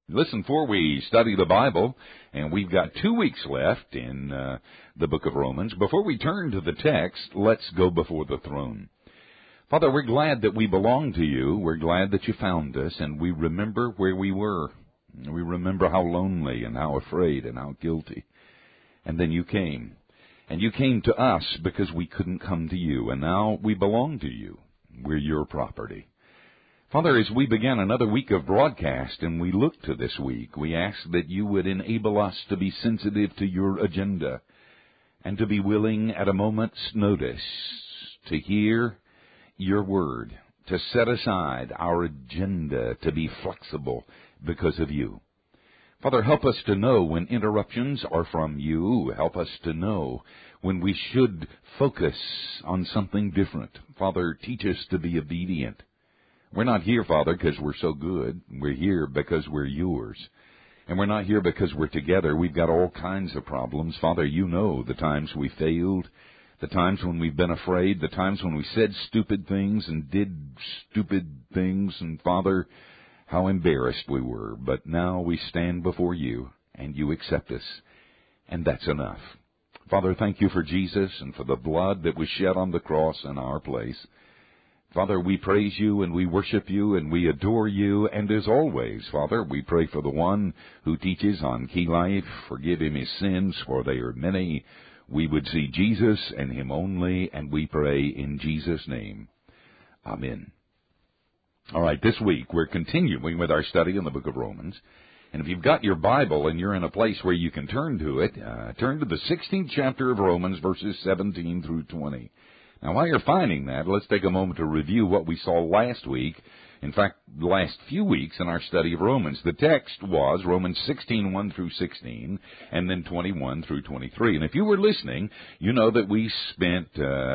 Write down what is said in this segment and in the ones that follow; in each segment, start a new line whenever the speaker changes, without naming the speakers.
Listen, before we study the Bible, and we've got 2 weeks left in the book of Romans, before we turn to the text, let's go before the throne. Father, we're glad that we belong to you. We're glad that you found us, and we remember where we were. We remember how lonely and how afraid and how guilty. And then you came. And you came to us because we couldn't come to you, and now we belong to you. We're your property. Father, as we begin another week of broadcast and we look to this week, we ask that you would enable us to be sensitive to your agenda and to be willing at a moment's notice to hear your word, to set aside our agenda, to be flexible because of you. Father, help us to know when interruptions are from you. Help us to know when we should focus on something different. Father, teach us to be obedient. We're not here, Father, because we're so good. We're here because we're yours. And we're not here because we're together. We've got all kinds of problems. Father, you know the times we failed, the times when we've been afraid, the times when we said stupid things and did stupid things. And, Father, how embarrassed we were. But now we stand before you, and you accept us. And that's enough. Father, thank you for Jesus and for the blood that was shed on the cross in our place. Father, we praise you and we worship you and we adore you. And as always, Father, we pray for the one who teaches on Key Life. Forgive him his sins, for they are many. We would see Jesus and him only, and we pray in Jesus' name. Amen. All right, this week we're continuing with our study in the book of Romans. And if you've got your Bible and you're in a place where you can turn to it, turn to the 16th chapter of Romans, verses 17 through 20. Now, while you're finding that, let's take a moment to review what we saw last week. In fact, the last few weeks in our study of Romans. The text was Romans 16, 1 through 16, and then 21 through 23. And if you were listening, you know that we spent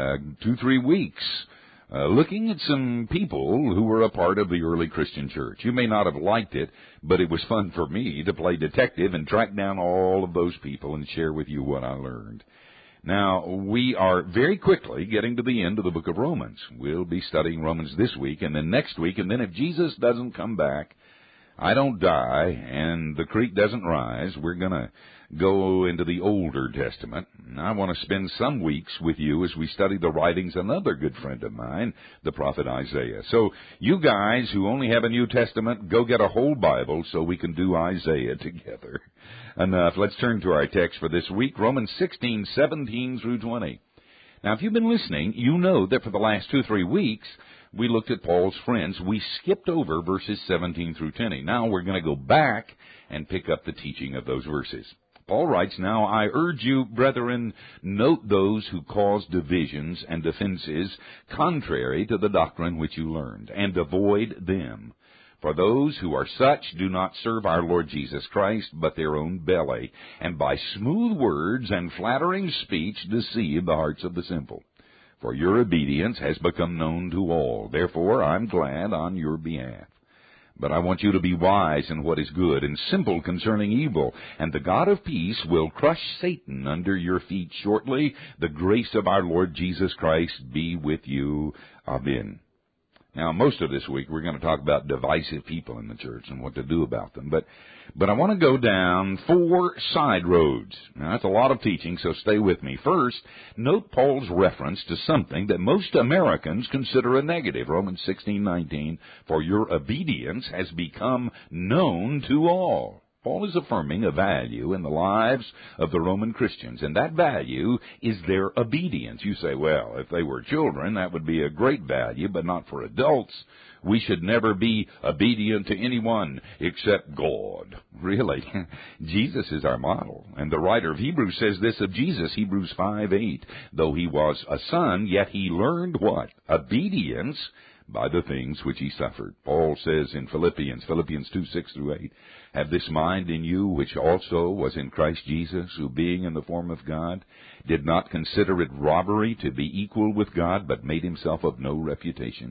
2-3 weeks looking at some people who were a part of the early Christian church. You may not have liked it, but it was fun for me to play detective and track down all of those people and share with you what I learned. Now, we are very quickly getting to the end of the book of Romans. We'll be studying Romans this week and then next week, and then if Jesus doesn't come back, I don't die, and the creek doesn't rise, we're going to go into the Older Testament. I want to spend some weeks with you as we study the writings of another good friend of mine, the prophet Isaiah. So you guys who only have a New Testament, go get a whole Bible so we can do Isaiah together. Enough. Let's turn to our text for this week, Romans 16, 17 through 20. Now, if you've been listening, you know that for the last 2-3 weeks, we looked at Paul's friends. We skipped over verses 17 through 20. Now we're going to go back and pick up the teaching of those verses. Paul writes, "Now I urge you, brethren, note those who cause divisions and offenses contrary to the doctrine which you learned, and avoid them. For those who are such do not serve our Lord Jesus Christ, but their own belly, and by smooth words and flattering speech deceive the hearts of the simple. For your obedience has become known to all. Therefore I'm glad on your behalf. But I want you to be wise in what is good and simple concerning evil. And the God of peace will crush Satan under your feet shortly. The grace of our Lord Jesus Christ be with you. Amen." Now, most of this week, we're going to talk about divisive people in the church and what to do about them. But I want to go down 4 side roads. Now, that's a lot of teaching, so stay with me. First, note Paul's reference to something that most Americans consider a negative. Romans 16:19, "For your obedience has become known to all." Paul is affirming a value in the lives of the Roman Christians, and that value is their obedience. You say, well, if they were children, that would be a great value, but not for adults. We should never be obedient to anyone except God. Really, Jesus is our model. And the writer of Hebrews says this of Jesus, Hebrews 5:8, "Though he was a son, yet he learned" what? Obedience by the things which he suffered. Paul says in Philippians 2:6 through 8, "Have this mind in you, which also was in Christ Jesus, who being in the form of God, did not consider it robbery to be equal with God, but made himself of no reputation,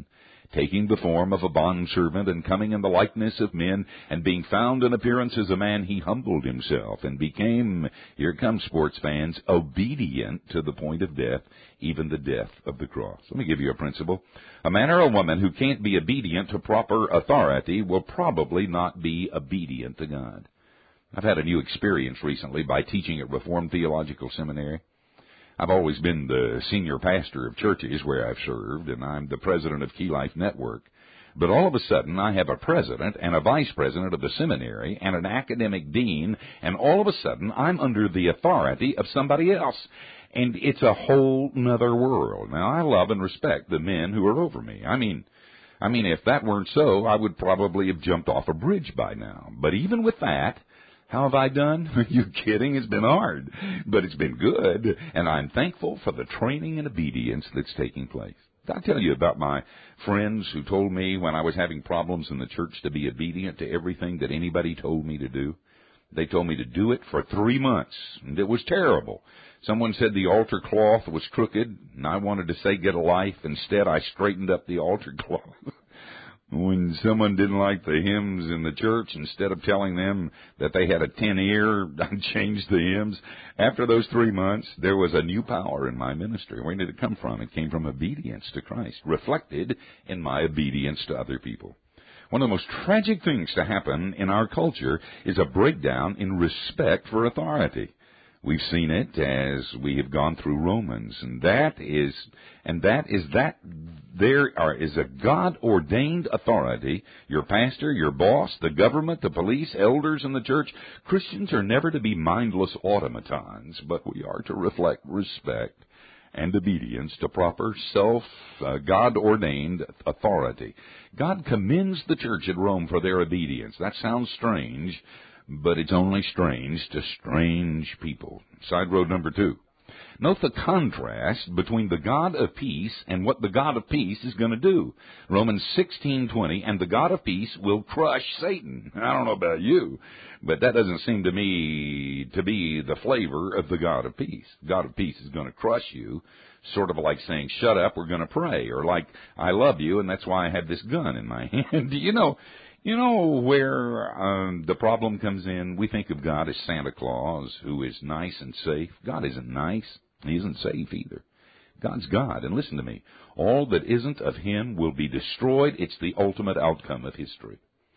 taking the form of a bondservant and coming in the likeness of men, and being found in appearance as a man, he humbled himself and became, here comes sports fans, obedient to the point of death, even the death of the cross. Let me give you a principle. A man or a woman who can't be obedient to proper authority will probably not be obedient to God. I've had a new experience recently by teaching at Reformed Theological Seminary. I've always been the senior pastor of churches where I've served, and I'm the president of Key Life Network. But all of a sudden, I have a president and a vice president of the seminary and an academic dean, and all of a sudden, I'm under the authority of somebody else. And it's a whole nother world. Now, I love and respect the men who are over me. I mean, if that weren't so, I would probably have jumped off a bridge by now. But even with that, how have I done? Are you kidding? It's been hard, but it's been good, and I'm thankful for the training and obedience that's taking place. Did I tell you about my friends who told me when I was having problems in the church to be obedient to everything that anybody told me to do? They told me to do it for 3 months, and it was terrible. Someone said the altar cloth was crooked, and I wanted to say get a life. Instead, I straightened up the altar cloth. When someone didn't like the hymns in the church, instead of telling them that they had a tin ear, I changed the hymns. After those 3 months, there was a new power in my ministry. Where did it come from? It came from obedience to Christ, reflected in my obedience to other people. One of the most tragic things to happen in our culture is a breakdown in respect for authority. We've seen it as we have gone through Romans, and that is that there is a God-ordained authority, your pastor, your boss, the government, the police, elders in the church. Christians are never to be mindless automatons, but we are to reflect respect and obedience to proper God-ordained authority. God commends the church at Rome for their obedience. That sounds strange, but it's only strange to strange people. Side road number 2. Note the contrast between the God of peace and what the God of peace is going to do. Romans 16:20, and the God of peace will crush Satan. I don't know about you, but that doesn't seem to me to be the flavor of the God of peace. God of peace is going to crush you, sort of like saying, shut up, we're going to pray, or like, I love you, and that's why I have this gun in my hand. You know where the problem comes in? We think of God as Santa Claus, who is nice and safe. God isn't nice. He isn't safe either. God's God. And listen to me. All that isn't of Him will be destroyed. It's the ultimate outcome of history.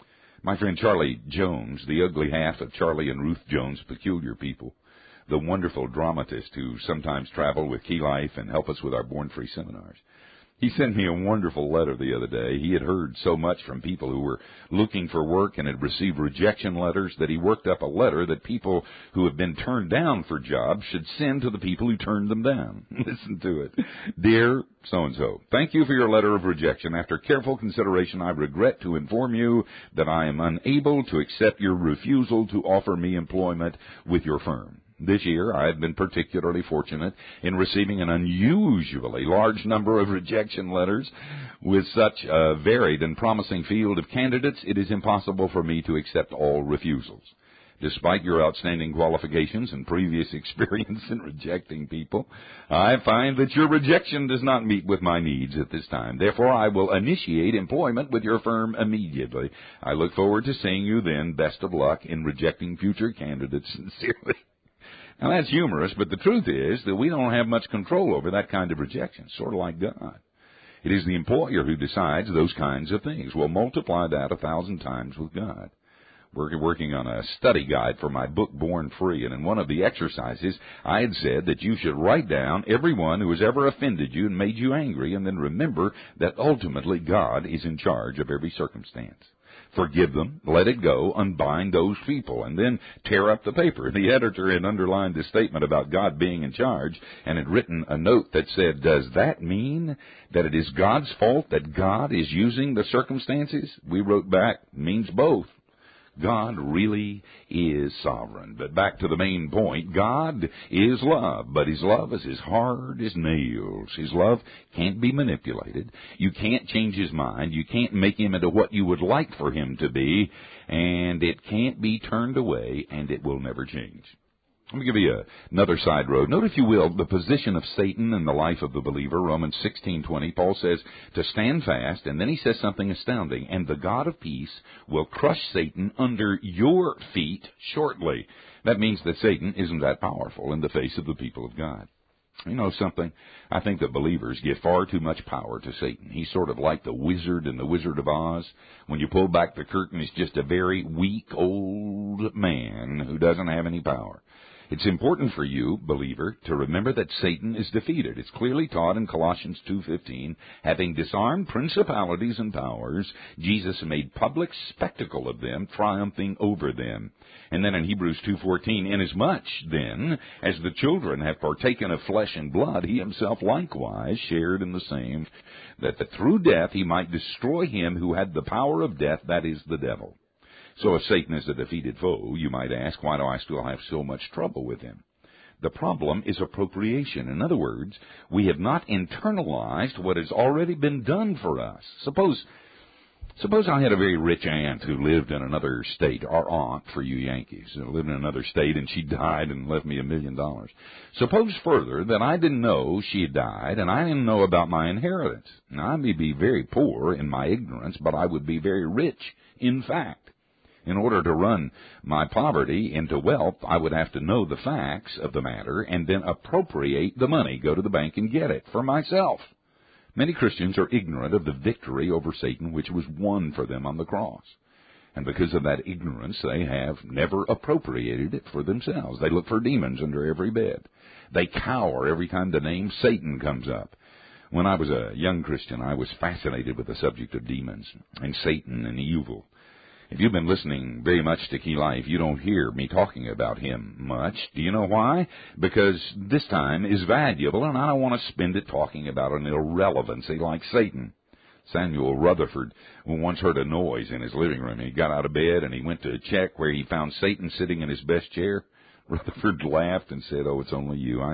My friend Charlie Jones, the ugly half of Charlie and Ruth Jones' Peculiar People, the wonderful dramatist who sometimes travel with Key Life and help us with our Born Free seminars, he sent me a wonderful letter the other day. He had heard so much from people who were looking for work and had received rejection letters that he worked up a letter that people who have been turned down for jobs should send to the people who turned them down. Listen to it. Dear so-and-so, thank you for your letter of rejection. After careful consideration, I regret to inform you that I am unable to accept your refusal to offer me employment with your firm. This year, I have been particularly fortunate in receiving an unusually large number of rejection letters. With such a varied and promising field of candidates, it is impossible for me to accept all refusals. Despite your outstanding qualifications and previous experience in rejecting people, I find that your rejection does not meet with my needs at this time. Therefore, I will initiate employment with your firm immediately. I look forward to seeing you then. Best of luck in rejecting future candidates. Sincerely. Now, that's humorous, but the truth is that we don't have much control over that kind of rejection, sort of like God. It is the employer who decides those kinds of things. We'll multiply that 1,000 times with God. We're working on a study guide for my book, Born Free, and in one of the exercises, I had said that you should write down everyone who has ever offended you and made you angry, and then remember that ultimately God is in charge of every circumstance. Forgive them, let it go, unbind those people, and then tear up the paper. The editor had underlined the statement about God being in charge and had written a note that said, does that mean that it is God's fault that God is using the circumstances? We wrote back, means both. God really is sovereign. But back to the main point, God is love, but His love is as hard as nails. His love can't be manipulated. You can't change His mind. You can't make Him into what you would like for Him to be, and it can't be turned away, and it will never change. Let me give you another side road. Note, if you will, the position of Satan in the life of the believer. Romans 16:20, Paul says to stand fast, and then he says something astounding. And the God of peace will crush Satan under your feet shortly. That means that Satan isn't that powerful in the face of the people of God. You know something? I think that believers give far too much power to Satan. He's sort of like the wizard in The Wizard of Oz. When you pull back the curtain, he's just a very weak old man who doesn't have any power. It's important for you, believer, to remember that Satan is defeated. It's clearly taught in Colossians 2:15, having disarmed principalities and powers, Jesus made public spectacle of them, triumphing over them. And then in Hebrews 2:14, inasmuch, then, as the children have partaken of flesh and blood, he himself likewise shared in the same, that through death he might destroy him who had the power of death, that is, the devil. So if Satan is a defeated foe, you might ask, why do I still have so much trouble with him? The problem is appropriation. In other words, we have not internalized what has already been done for us. Suppose I had a very rich aunt who lived in another state, our aunt for you Yankees, who lived in another state, and she died and left me $1 million. Suppose further that I didn't know she had died, and I didn't know about my inheritance. Now, I may be very poor in my ignorance, but I would be very rich in fact. In order to run my poverty into wealth, I would have to know the facts of the matter and then appropriate the money, go to the bank and get it for myself. Many Christians are ignorant of the victory over Satan which was won for them on the cross. And because of that ignorance, they have never appropriated it for themselves. They look for demons under every bed. They cower every time the name Satan comes up. When I was a young Christian, I was fascinated with the subject of demons and Satan and evil. If you've been listening very much to Key Life, you don't hear me talking about him much. Do you know why? Because this time is valuable, and I don't want to spend it talking about an irrelevancy like Satan. Samuel Rutherford once heard a noise in his living room. He got out of bed, and he went to check where he found Satan sitting in his best chair. Rutherford laughed and said, "Oh, it's only you.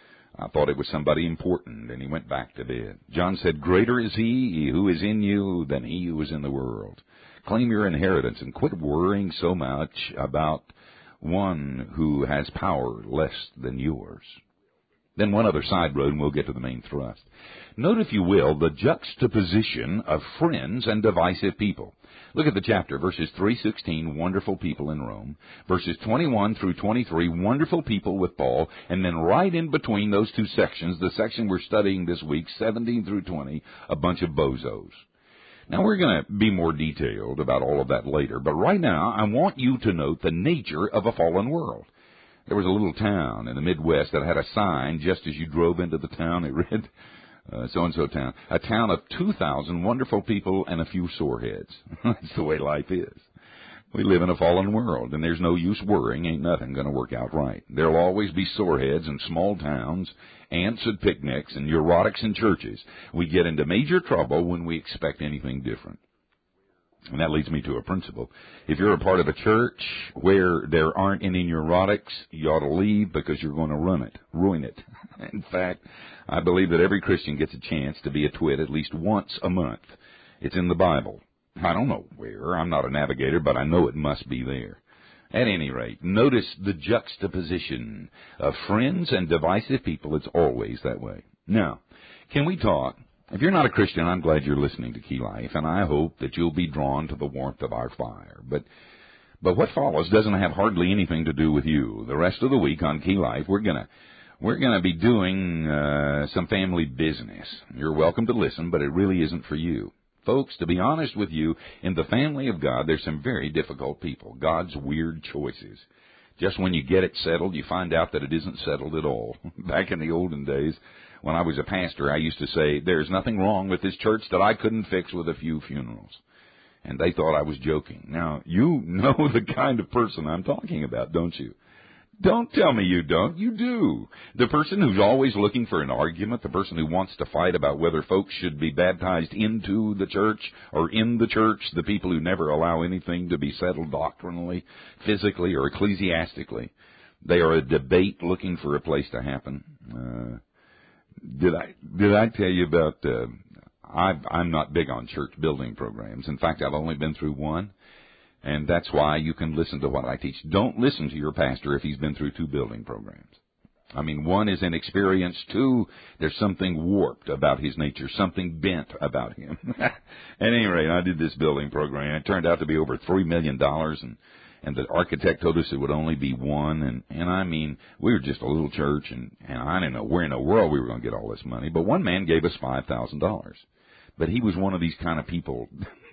I thought it was somebody important," and he went back to bed. John said, "Greater is he who is in you than he who is in the world." Claim your inheritance and quit worrying so much about one who has power less than yours. Then one other side road, and we'll get to the main thrust. Note, if you will, the juxtaposition of friends and divisive people. Look at the chapter, verses 3:16, wonderful people in Rome, verses 21 through 23, wonderful people with Paul, and then right in between those two sections, the section we're studying this week, 17 through 20, a bunch of bozos. Now, we're going to be more detailed about all of that later, but right now I want you to note the nature of a fallen world. There was a little town in the Midwest that had a sign just as you drove into the town. It read, so-and-so town, a town of 2,000 wonderful people and a few soreheads. That's the way life is. We live in a fallen world, and there's no use worrying. Ain't nothing going to work out right. There'll always be soreheads in small towns, ants at picnics, and neurotics in churches. We get into major trouble when we expect anything different. And that leads me to a principle. If you're a part of a church where there aren't any neurotics, you ought to leave because you're going to ruin it. In fact, I believe that every Christian gets a chance to be a twit at least once a month. It's in the Bible. I don't know where. I'm not a navigator, but I know it must be there. At any rate, notice the juxtaposition of friends and divisive people. It's always that way. Now, can we talk? If you're not a Christian, I'm glad you're listening to Key Life, and I hope that you'll be drawn to the warmth of our fire. But what follows doesn't have hardly anything to do with you. The rest of the week on Key Life, we're gonna be doing some family business. You're welcome to listen, but it really isn't for you. Folks, to be honest with you, in the family of God, there's some very difficult people, God's weird choices. Just when you get it settled, you find out that it isn't settled at all. Back in the olden days, when I was a pastor, I used to say, there's nothing wrong with this church that I couldn't fix with a few funerals. And they thought I was joking. Now, you know the kind of person I'm talking about, don't you? Don't tell me you don't. You do. The person who's always looking for an argument, the person who wants to fight about whether folks should be baptized into the church or in the church, the people who never allow anything to be settled doctrinally, physically, or ecclesiastically. They are a debate looking for a place to happen. Did I tell you about, I'm not big on church building programs. In fact, I've only been through one. And that's why you can listen to what I teach. Don't listen to your pastor if he's been through 2 building programs. I mean, 1 is inexperienced. 2, there's something warped about his nature, something bent about him. At any rate, I did this building program. It turned out to be over $3 million, and the architect told us it would only be 1. And I mean, we were just a little church, and I didn't know where in the world we were going to get all this money. But one man gave us $5,000. But he was one of these kind of people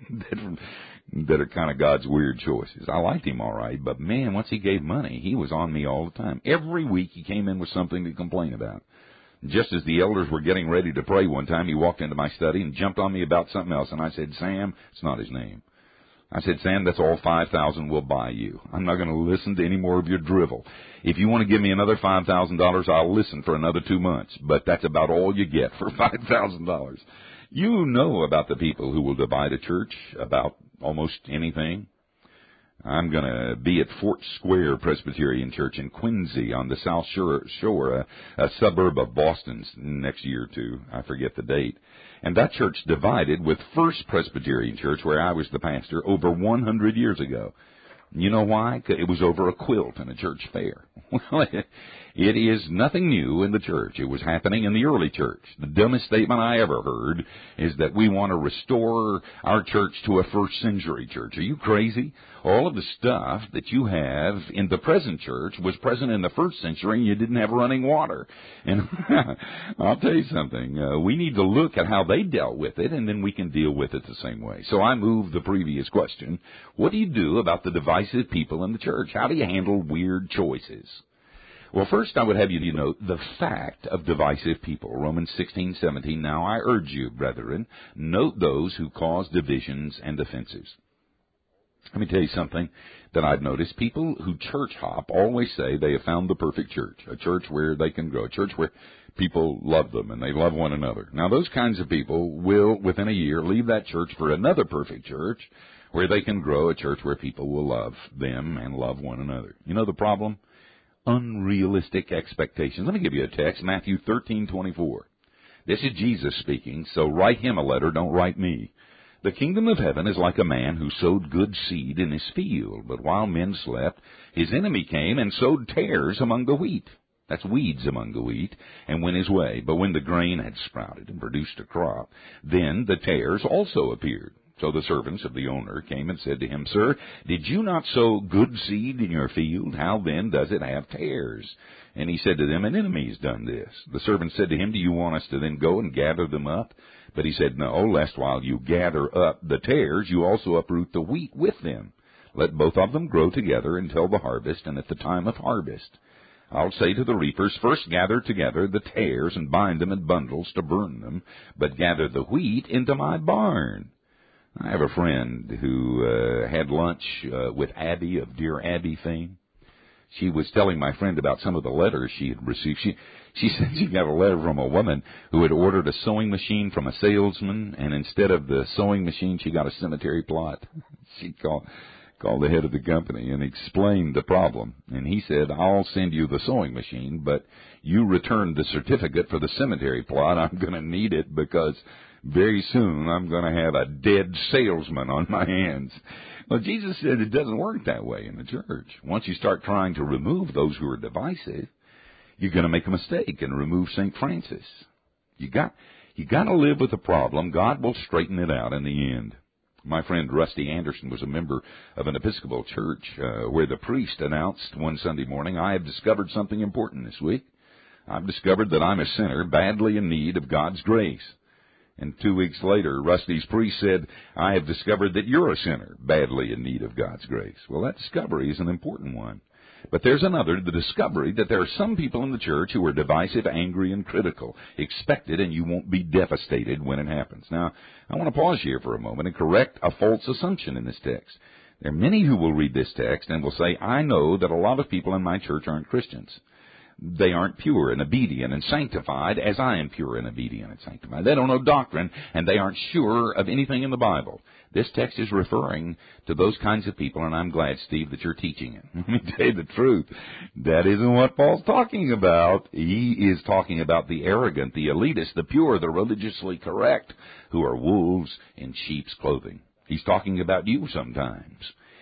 that are kind of God's weird choices. I liked him all right, but man, once he gave money, he was on me all the time. Every week he came in with something to complain about. Just as the elders were getting ready to pray one time, he walked into my study and jumped on me about something else. And I said, Sam, it's not his name. I said, Sam, that's all $5,000 we'll buy you. I'm not going to listen to any more of your drivel. If you want to give me another $5,000, I'll listen for another 2 months. But that's about all you get for $5,000. You know about the people who will divide a church about almost anything. I'm going to be at Fort Square Presbyterian Church in Quincy on the South Shore, a suburb of Boston, next year or 2. I forget the date. And that church divided with First Presbyterian Church, where I was the pastor, over 100 years ago. You know why? It was over a quilt in a church fair. Well, it is nothing new in the church. It was happening in the early church. The dumbest statement I ever heard is that we want to restore our church to a first century church. Are you crazy? All of the stuff that you have in the present church was present in the first century, and you didn't have running water. And I'll tell you something. We need to look at how they dealt with it, and then we can deal with it the same way. So I moved the previous question. What do you do about the divisive people in the church? How do you handle weird choices? Well, first I would have you to note the fact of divisive people. Romans 16:17. Now I urge you, brethren, note those who cause divisions and offenses. Let me tell you something that I've noticed. People who church hop always say they have found the perfect church, a church where they can grow, a church where people love them and they love one another. Now, those kinds of people will, within a year, leave that church for another perfect church where they can grow, a church where people will love them and love one another. You know the problem? Unrealistic expectations. Let me give you a text, Matthew 13:24. This is Jesus speaking, so write him a letter, don't write me. The kingdom of heaven is like a man who sowed good seed in his field, but while men slept, his enemy came and sowed tares among the wheat. That's weeds among the wheat, and went his way. But when the grain had sprouted and produced a crop, then the tares also appeared. So the servants of the owner came and said to him, Sir, did you not sow good seed in your field? How then does it have tares? And he said to them, An enemy has done this. The servant said to him, Do you want us to then go and gather them up? But he said, No, lest while you gather up the tares, you also uproot the wheat with them. Let both of them grow together until the harvest, and at the time of harvest I'll say to the reapers, First gather together the tares and bind them in bundles to burn them, but gather the wheat into my barn. I have a friend who had lunch with Abby of Dear Abby fame. She was telling my friend about some of the letters she had received. She said she got a letter from a woman who had ordered a sewing machine from a salesman, and instead of the sewing machine, she got a cemetery plot. She called the head of the company and explained the problem. And he said, I'll send you the sewing machine, but you return the certificate for the cemetery plot. I'm going to need it because very soon I'm going to have a dead salesman on my hands. Well, Jesus said it doesn't work that way in the church. Once you start trying to remove those who are divisive, you're going to make a mistake and remove St. Francis. You got to live with the problem. God will straighten it out in the end. My friend Rusty Anderson was a member of an Episcopal church where the priest announced one Sunday morning, I have discovered something important this week. I've discovered that I'm a sinner badly in need of God's grace. And 2 weeks later, Rusty's priest said, I have discovered that you're a sinner badly in need of God's grace. Well, that discovery is an important one. But there's another, the discovery that there are some people in the church who are divisive, angry, and critical. Expect it, and you won't be devastated when it happens. Now, I want to pause here for a moment and correct a false assumption in this text. There are many who will read this text and will say, I know that a lot of people in my church aren't Christians. They aren't pure and obedient and sanctified as I am pure and obedient and sanctified. They don't know doctrine, and they aren't sure of anything in the Bible. This text is referring to those kinds of people, and I'm glad, Steve, that you're teaching it. Let me tell you the truth. That isn't what Paul's talking about. He is talking about the arrogant, the elitist, the pure, the religiously correct, who are wolves in sheep's clothing. He's talking about you sometimes.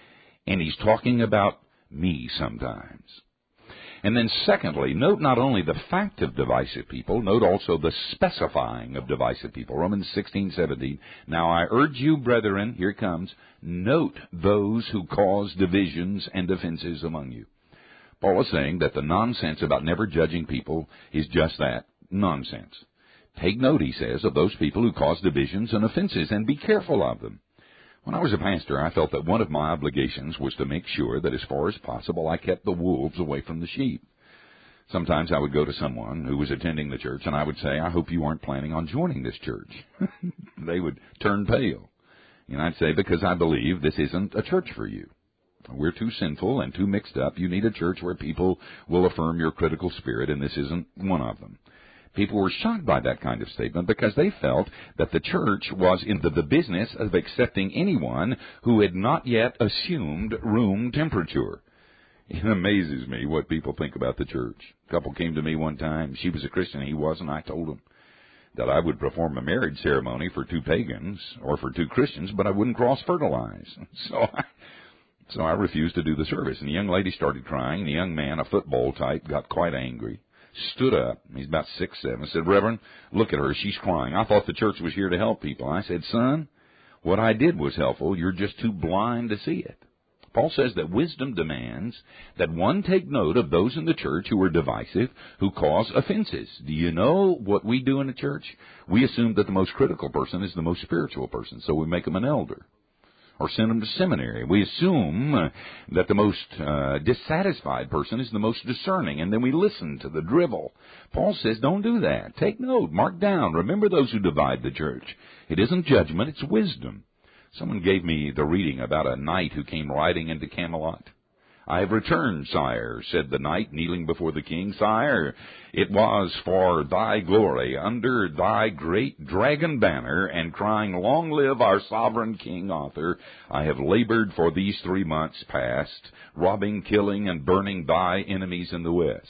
and he's talking about me sometimes. And then secondly, note not only the fact of divisive people, note also the specifying of divisive people. Romans 16:17. Now I urge you, brethren, here it comes, note those who cause divisions and offenses among you. Paul is saying that the nonsense about never judging people is just that, nonsense. Take note, he says, of those people who cause divisions and offenses, and be careful of them. When I was a pastor, I felt that one of my obligations was to make sure that as far as possible I kept the wolves away from the sheep. Sometimes I would go to someone who was attending the church, and I would say, I hope you aren't planning on joining this church. They would turn pale. And I'd say, because I believe this isn't a church for you. We're too sinful and too mixed up. You need a church where people will affirm your critical spirit, and this isn't one of them. People were shocked by that kind of statement because they felt that the church was in the business of accepting anyone who had not yet assumed room temperature. It amazes me what people think about the church. A couple came to me one time. She was a Christian, he wasn't. I told them that I would perform a marriage ceremony for two pagans or for two Christians, but I wouldn't cross-fertilize. So I refused to do the service. And the young lady started crying. The young man, a football type, got quite angry. Stood up. He's about 6'7". Said, Reverend, look at her. She's crying. I thought the church was here to help people. I said, son, what I did was helpful. You're just too blind to see it. Paul says that wisdom demands that one take note of those in the church who are divisive, who cause offenses. Do you know what we do in the church? We assume that the most critical person is the most spiritual person, so we make them an elder or send them to seminary. We assume that the most dissatisfied person is the most discerning, and then we listen to the drivel. Paul says, don't do that. Take note. Mark down. Remember those who divide the church. It isn't judgment, it's wisdom. Someone gave me the reading about a knight who came riding into Camelot. I have returned, sire, said the knight, kneeling before the king. Sire, it was for thy glory, under thy great dragon banner, and crying, long live our sovereign King Arthur, I have labored for these 3 months past, robbing, killing, and burning thy enemies in the west.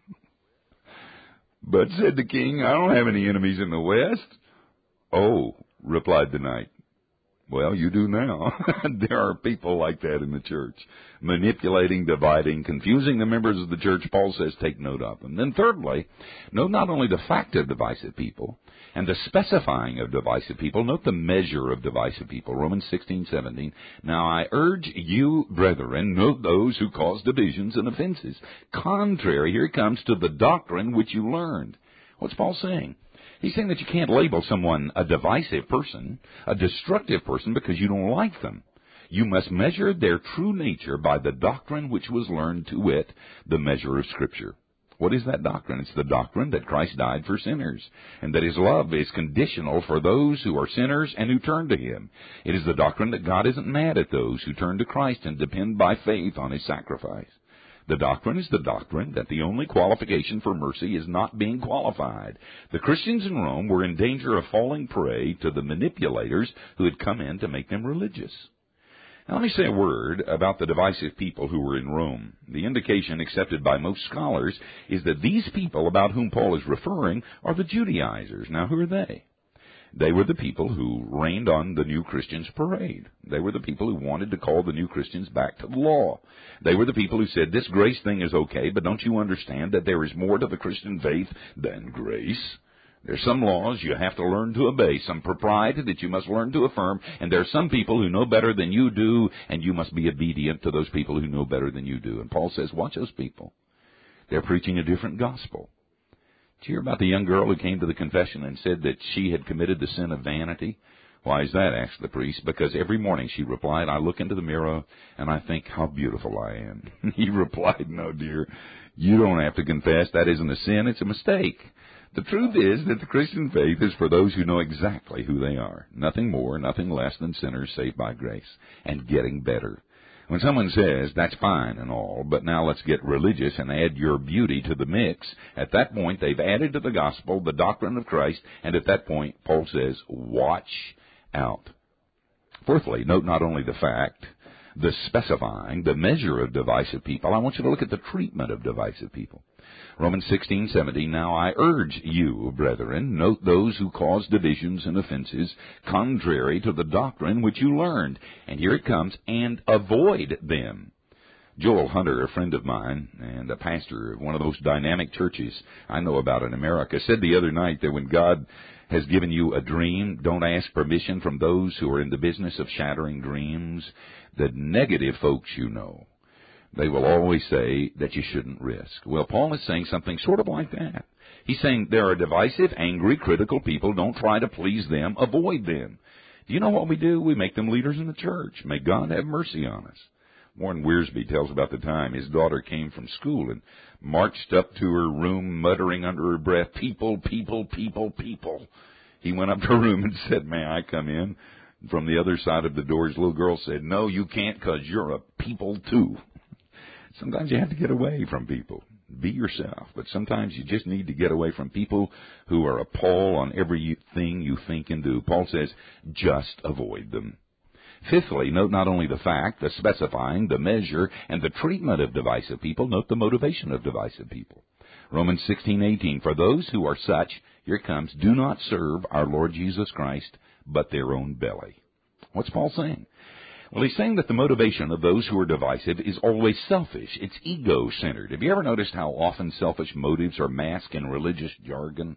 But, said the king, I don't have any enemies in the west. Oh, replied the knight. Well, you do now. There are people like that in the church, manipulating, dividing, confusing the members of the church. Paul says take note of them. Then thirdly, note not only the fact of divisive people and the specifying of divisive people, note the measure of divisive people. Romans 16:17. Now I urge you, brethren, note those who cause divisions and offenses, contrary, here it comes, to the doctrine which you learned. What's Paul saying? He's saying that you can't label someone a divisive person, a destructive person, because you don't like them. You must measure their true nature by the doctrine which was learned, to wit, the measure of Scripture. What is that doctrine? It's the doctrine that Christ died for sinners, and that His love is conditional for those who are sinners and who turn to Him. It is the doctrine that God isn't mad at those who turn to Christ and depend by faith on His sacrifice. The doctrine is the doctrine that the only qualification for mercy is not being qualified. The Christians in Rome were in danger of falling prey to the manipulators who had come in to make them religious. Now let me say a word about the divisive people who were in Rome. The indication accepted by most scholars is that these people about whom Paul is referring are the Judaizers. Now who are they? They were the people who rained on the New Christians parade. They were the people who wanted to call the New Christians back to the law. They were the people who said, this grace thing is okay, but don't you understand that there is more to the Christian faith than grace? There's some laws you have to learn to obey, some propriety that you must learn to affirm, and there are some people who know better than you do, and you must be obedient to those people who know better than you do. And Paul says, watch those people. They're preaching a different gospel. Did you hear about the young girl who came to the confession and said that she had committed the sin of vanity? Why is that? Asked the priest. Because every morning, she replied, I look into the mirror and I think how beautiful I am. He replied, no, dear, you don't have to confess. That isn't a sin. It's a mistake. The truth is that the Christian faith is for those who know exactly who they are. Nothing more, nothing less than sinners saved by grace and getting better. When someone says, that's fine and all, but now let's get religious and add your beauty to the mix, at that point they've added to the gospel the doctrine of Christ, and at that point, Paul says, watch out. Fourthly, note not only the fact the specifying, the measure of divisive people. I want you to look at the treatment of divisive people. Romans 16:17, now I urge you, brethren, note those who cause divisions and offenses contrary to the doctrine which you learned. And here it comes, and avoid them. Joel Hunter, a friend of mine and a pastor of one of the most dynamic churches I know about in America, said the other night that when God has given you a dream, don't ask permission from those who are in the business of shattering dreams. The negative folks you know, they will always say that you shouldn't risk. Well, Paul is saying something sort of like that. He's saying there are divisive, angry, critical people. Don't try to please them. Avoid them. Do you know what we do? We make them leaders in the church. May God have mercy on us. Warren Wiersbe tells about the time his daughter came from school and marched up to her room muttering under her breath, people, people, people, people. He went up to her room and said, may I come in? From the other side of the door, his little girl said, no, you can't, because you're a people too. Sometimes you have to get away from people. Be yourself. But sometimes you just need to get away from people who are a pall on everything you think and do. Paul says, just avoid them. Fifthly, note not only the fact, the specifying, the measure, and the treatment of divisive people, note the motivation of divisive people. Romans 16:18, for those who are such, here it comes, do not serve our Lord Jesus Christ, but their own belly. What's Paul saying? Well, he's saying that the motivation of those who are divisive is always selfish. It's ego-centered. Have you ever noticed how often selfish motives are masked in religious jargon?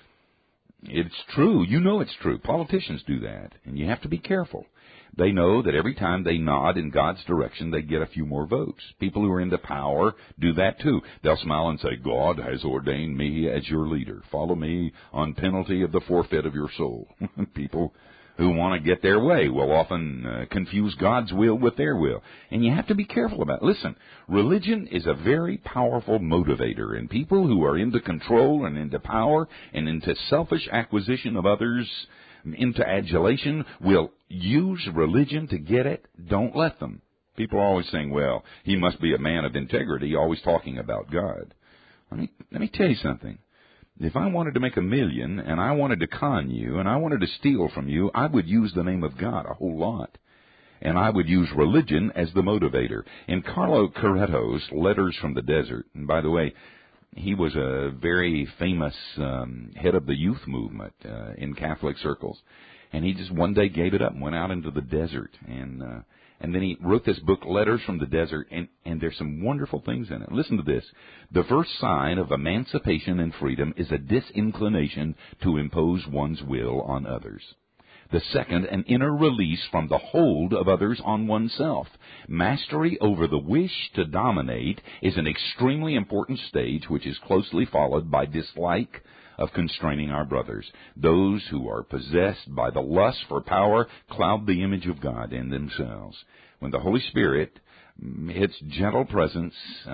It's true. You know it's true. Politicians do that, and you have to be careful. They know that every time they nod in God's direction, they get a few more votes. People who are into power do that too. They'll smile and say, God has ordained me as your leader. Follow me on penalty of the forfeit of your soul. People who want to get their way will often confuse God's will with their will. And you have to be careful about it. Listen, religion is a very powerful motivator, and people who are into control and into power and into selfish acquisition of others, into adulation, will use religion to get it. Don't let them. People are always saying, well, he must be a man of integrity, always talking about God. Let me tell you something. If I wanted to make $1 million and I wanted to con you and I wanted to steal from you, I would use the name of God a whole lot. And I would use religion as the motivator. In Carlo Carretto's Letters from the Desert, and by the way, he was a very famous head of the youth movement in Catholic circles. And he just one day gave it up and went out into the desert. And then he wrote this book, Letters from the Desert, and there's some wonderful things in it. Listen to this. The first sign of emancipation and freedom is a disinclination to impose one's will on others. The second, an inner release from the hold of others on oneself. Mastery over the wish to dominate is an extremely important stage which is closely followed by dislike of constraining our brothers. Those who are possessed by the lust for power cloud the image of God in themselves. When the Holy Spirit, His gentle presence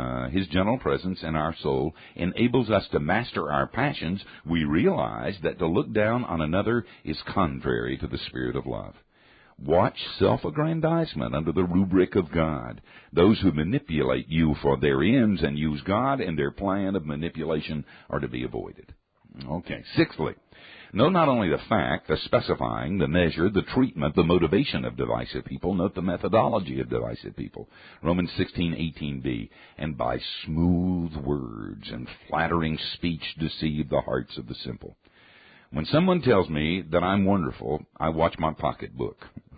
in our soul enables us to master our passions, we realize that to look down on another is contrary to the spirit of love. Watch self-aggrandizement under the rubric of God. Those who manipulate you for their ends and use God in their plan of manipulation are to be avoided. Okay. Sixthly, note not only the fact, the specifying, the measure, the treatment, the motivation of divisive people. Note the methodology of divisive people. Romans 16:18b, and by smooth words and flattering speech deceive the hearts of the simple. When someone tells me that I'm wonderful, I watch my pocketbook.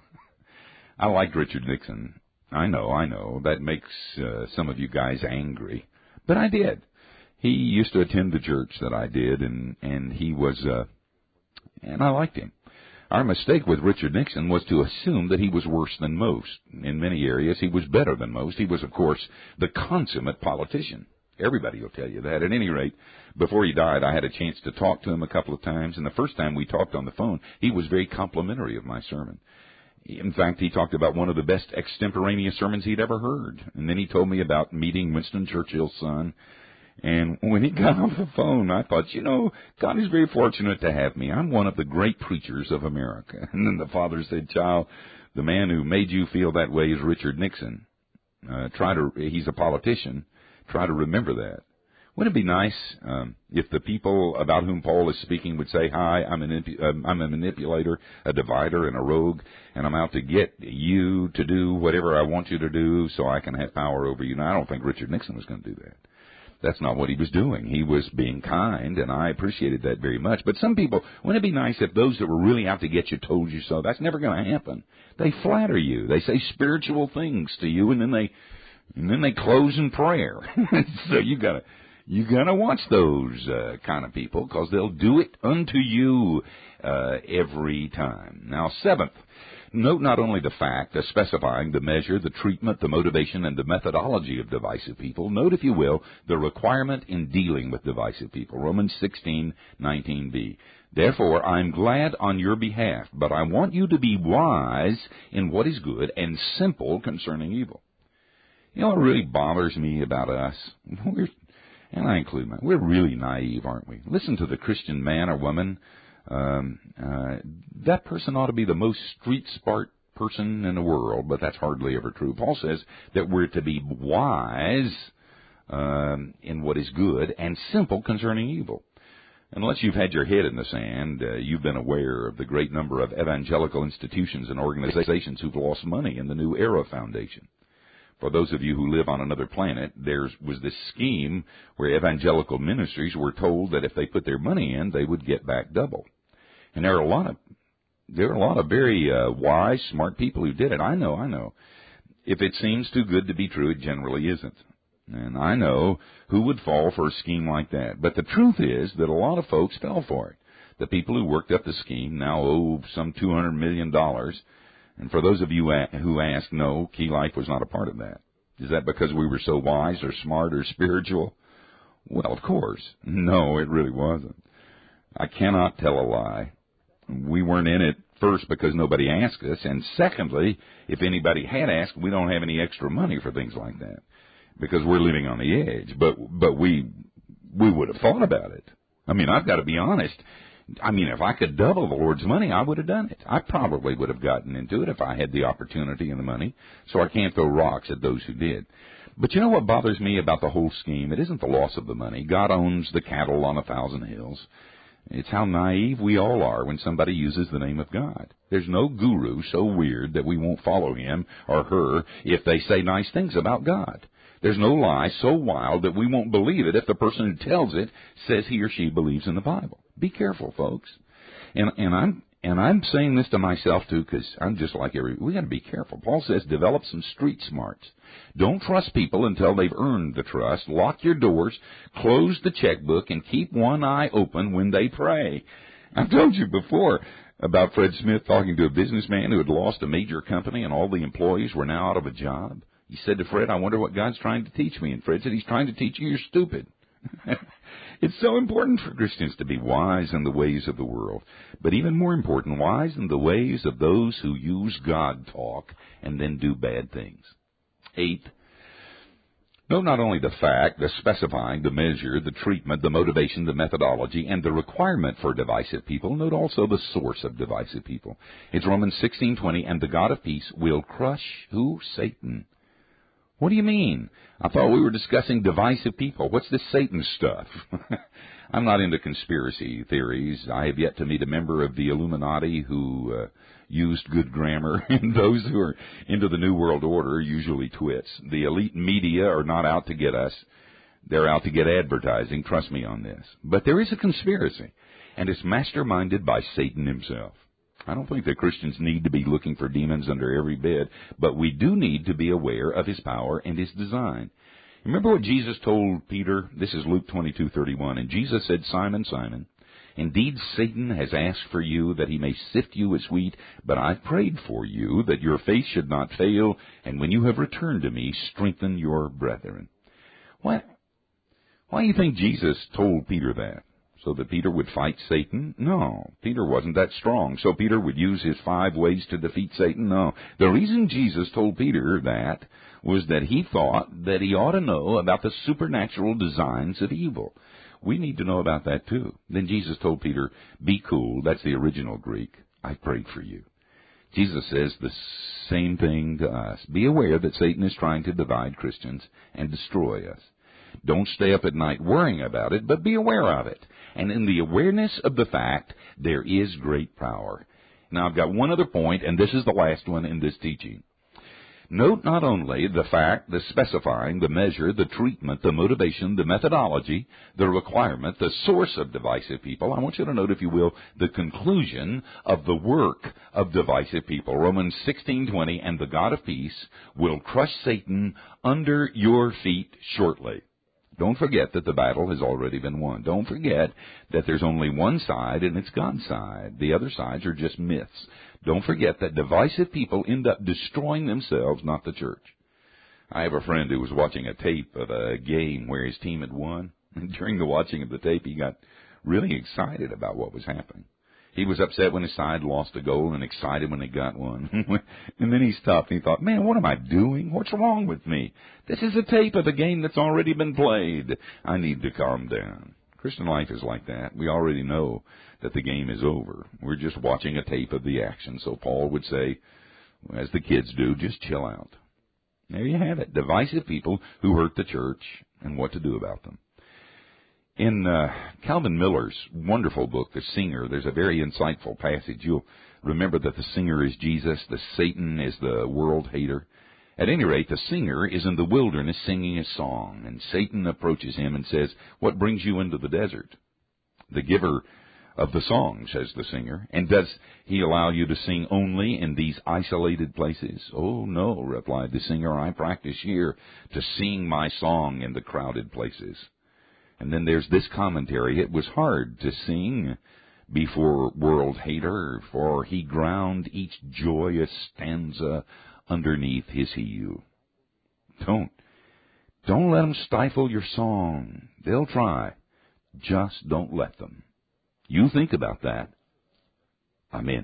I liked Richard Nixon. I know. That makes some of you guys angry. But I did. He used to attend the church that I did, and he was, and I liked him. Our mistake with Richard Nixon was to assume that he was worse than most. In many areas, he was better than most. He was, of course, the consummate politician. Everybody will tell you that. At any rate, before he died, I had a chance to talk to him a couple of times, and the first time we talked on the phone, he was very complimentary of my sermon. In fact, he talked about one of the best extemporaneous sermons he'd ever heard. And then he told me about meeting Winston Churchill's son. And when he got off the phone, I thought, God is very fortunate to have me. I'm one of the great preachers of America. And then the father said, child, the man who made you feel that way is Richard Nixon. He's a politician. Try to remember that. Wouldn't it be nice if the people about whom Paul is speaking would say, "Hi, I'm a manipulator, a divider, and a rogue, and I'm out to get you to do whatever I want you to do so I can have power over you." Now, I don't think Richard Nixon was going to do that. That's not what he was doing. He was being kind, and I appreciated that very much. But some people, wouldn't it be nice if those that were really out to get you told you so? That's never going to happen. They flatter you. They say spiritual things to you, and then they close in prayer. So you gotta watch those kind of people, because they'll do it unto you every time. Now, seventh, note not only the fact of specifying the measure, the treatment, the motivation, and the methodology of divisive people. Note, if you will, the requirement in dealing with divisive people. Romans 16:19b. Therefore, I'm glad on your behalf, but I want you to be wise in what is good and simple concerning evil. You know what really bothers me about us? And I include we're really naive, aren't we? Listen to the Christian man or woman. That person ought to be the most street smart person in the world, but that's hardly ever true. Paul says that we're to be wise in what is good and simple concerning evil. Unless you've had your head in the sand, you've been aware of the great number of evangelical institutions and organizations who've lost money in the New Era Foundation. For those of you who live on another planet, there was this scheme where evangelical ministries were told that if they put their money in, they would get back double. And there are a lot of very wise, smart people who did it. I know. If it seems too good to be true, it generally isn't. And I know who would fall for a scheme like that. But the truth is that a lot of folks fell for it. The people who worked up the scheme now owe some $200 million. And for those of you who ask, no, Key Life was not a part of that. Is that because we were so wise or smart or spiritual? Well, of course. No, it really wasn't. I cannot tell a lie. We weren't in it, first, because nobody asked us, and secondly, if anybody had asked, we don't have any extra money for things like that, because we're living on the edge. But we would have thought about it. I mean, I've got to be honest. I mean, if I could double the Lord's money, I would have done it. I probably would have gotten into it if I had the opportunity and the money, so I can't throw rocks at those who did. But you know what bothers me about the whole scheme? It isn't the loss of the money. God owns the cattle on 1,000 hills. It's how naive we all are when somebody uses the name of God. There's no guru so weird that we won't follow him or her if they say nice things about God. There's no lie so wild that we won't believe it if the person who tells it says he or she believes in the Bible. Be careful, folks. And I'm saying this to myself too, because I'm just like we got to be careful. Paul says develop some street smarts. Don't trust people until they've earned the trust. Lock your doors, close the checkbook, and keep one eye open when they pray. I've told you before about Fred Smith talking to a businessman who had lost a major company and all the employees were now out of a job. He said to Fred, I wonder what God's trying to teach me. And Fred said, he's trying to teach you you're stupid. It's so important for Christians to be wise in the ways of the world, but even more important, wise in the ways of those who use God talk and then do bad things. 8, note not only the fact, the specifying, the measure, the treatment, the motivation, the methodology, and the requirement for divisive people. Note also the source of divisive people. It's Romans 16:20, and the God of peace will crush who? Satan. What do you mean? I thought we were discussing divisive people. What's this Satan stuff? I'm not into conspiracy theories. I have yet to meet a member of the Illuminati who used good grammar, and those who are into the New World Order are usually twits. The elite media are not out to get us. They're out to get advertising. Trust me on this. But there is a conspiracy, and it's masterminded by Satan himself. I don't think that Christians need to be looking for demons under every bed, but we do need to be aware of his power and his design. Remember what Jesus told Peter? This is Luke 22:31. And Jesus said, Simon, Simon, indeed Satan has asked for you that he may sift you as wheat, but I've prayed for you that your faith should not fail, and when you have returned to me, strengthen your brethren. Why do you think Jesus told Peter that? So that Peter would fight Satan? No, Peter wasn't that strong. So Peter would use his 5 ways to defeat Satan? No. The reason Jesus told Peter that was that he thought that he ought to know about the supernatural designs of evil. We need to know about that too. Then Jesus told Peter, be cool. That's the original Greek. I prayed for you. Jesus says the same thing to us. Be aware that Satan is trying to divide Christians and destroy us. Don't stay up at night worrying about it, but be aware of it. And in the awareness of the fact, there is great power. Now, I've got one other point, and this is the last one in this teaching. Note not only the fact, the specifying, the measure, the treatment, the motivation, the methodology, the requirement, the source of divisive people. I want you to note, if you will, the conclusion of the work of divisive people. Romans 16:20, and the God of peace will crush Satan under your feet shortly. Don't forget that the battle has already been won. Don't forget that there's only one side, and it's God's side. The other sides are just myths. Don't forget that divisive people end up destroying themselves, not the church. I have a friend who was watching a tape of a game where his team had won. And during the watching of the tape, he got really excited about what was happening. He was upset when his side lost a goal and excited when they got one. And then he stopped and he thought, man, what am I doing? What's wrong with me? This is a tape of a game that's already been played. I need to calm down. Christian life is like that. We already know that the game is over. We're just watching a tape of the action. So Paul would say, as the kids do, just chill out. There you have it. Divisive people who hurt the church and what to do about them. In Calvin Miller's wonderful book, The Singer, there's a very insightful passage. You'll remember that the singer is Jesus, the Satan is the world hater. At any rate, the singer is in the wilderness singing a song, and Satan approaches him and says, what brings you into the desert? The giver of the song, says the singer, and does he allow you to sing only in these isolated places? Oh, no, replied the singer, I practice here to sing my song in the crowded places. And then there's this commentary. It was hard to sing before world hater, for he ground each joyous stanza underneath his heel. Don't let them stifle your song. They'll try. Just don't let them. You think about that. Amen.